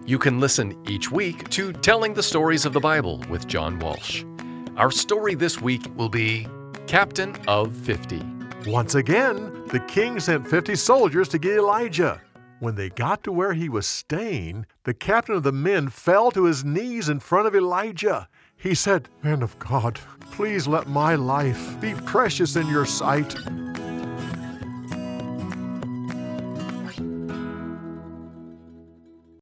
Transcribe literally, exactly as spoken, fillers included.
You can listen each week to Telling the Stories of the Bible with John Walsh. Our story this week will be Captain of fifty. Once again, the king sent fifty soldiers to get Elijah. When they got to where he was staying, the captain of the men fell to his knees in front of Elijah. He said, "Man of God, please let my life be precious in your sight.